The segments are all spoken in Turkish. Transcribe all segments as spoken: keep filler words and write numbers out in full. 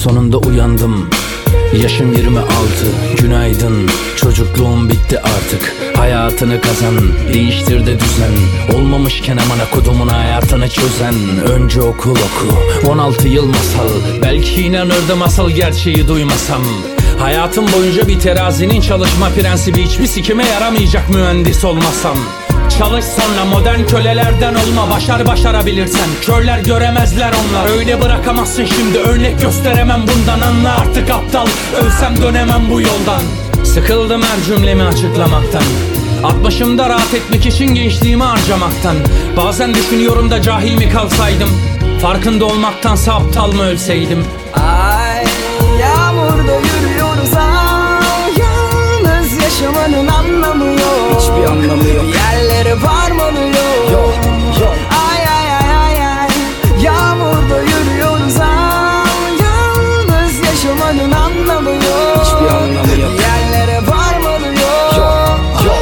Sonunda uyandım, yaşım yirmi altı. Günaydın, çocukluğum bitti artık. Hayatını kazan, değiştir de düzen. Olmamışken amana kodumun hayatını çözen. Önce okul oku, on altı yıl masal. Belki inanırdım asıl gerçeği duymasam. Hayatım boyunca bir terazinin çalışma prensibi. Hiçbir sikime yaramayacak mühendis olmasam. Çalış sonra modern kölelerden olma. Başar başarabilirsen, körler göremezler onlar. Öyle bırakamazsın şimdi, örnek gösteremem bundan. Anla artık aptal, ölsem dönemem bu yoldan. Sıkıldım her cümlemi açıklamaktan. Altmışımda rahat etmek için gençliğimi harcamaktan. Bazen düşünüyorum da cahil mi kalsaydım, farkında olmaktansa aptal mı ölseydim. Ay yağmurda yürüyoruz ay, yalnız yaşamanın anlamı yok. Hiçbir anlamı yok. Yerlere varmalı yok. Yok, yok. Ay ay ay ay ay, yağmurda yürüyoruz ay, yalnız yaşamanın anlamı yok. Hiçbir anlamı yok. Yerlere varmalı yok. Yok,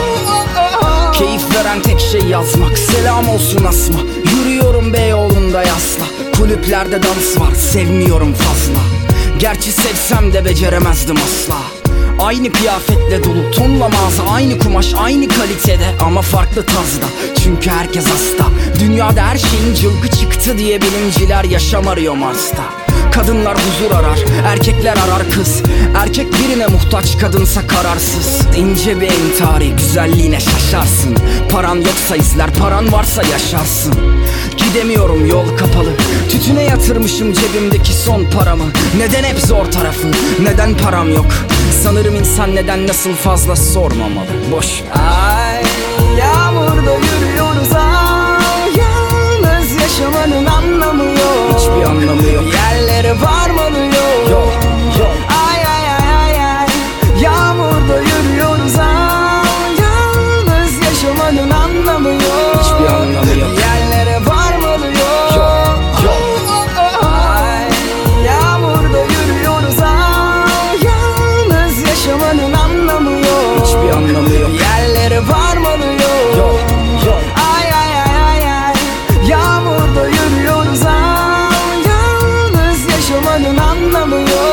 yok. Keyif veren tek şey yazmak. Selam olsun asma. Yürüyorum Beyoğlu'nda yasla. Kulüplerde dans var, sevmiyorum fazla. Gerçi sevsem de beceremezdim asla. Aynı kıyafetle dolu, tonla mağaza, aynı kumaş, aynı kalitede ama farklı tazda. Çünkü herkes hasta. Dünyada her şeyin cılgı çıktı diye bilimciler yaşam arıyor Mars'ta. Kadınlar huzur arar, erkekler arar kız. Erkek birine muhtaç, kadınsa kararsız. İnce bir entari, güzelliğine şaşarsın. Paran yoksa izler, paran varsa yaşarsın. Gidemiyorum, yol kapalı. Tütüne yatırmışım cebimdeki son paramı. Neden hep zor tarafın, neden param yok? Sanırım insan neden nasıl fazla sormamalı. Boş ver. Ay yağmurda yürüyoruz ay, yalnız yaşamanın anlamı yok. Hiçbir anlamı yok. Yerlere varmalı yok. Yok, yok. Ay ay ay ay ay, yağmurda yürüyoruz ay, yalnız yaşamanın anlamı yok. Hiçbir anlamı yok. Yerlere varmalı yok. Yok, yok. Ay yağmurda yürüyoruz ay, yalnız yaşamanın anlamı yok. Hiçbir anlamı yok. Yerlere varmalı yok. Yok, yok. Ay ay ay ay ay, yağmurda yürüyoruz ay, yalnız yaşamanın anlamı yok.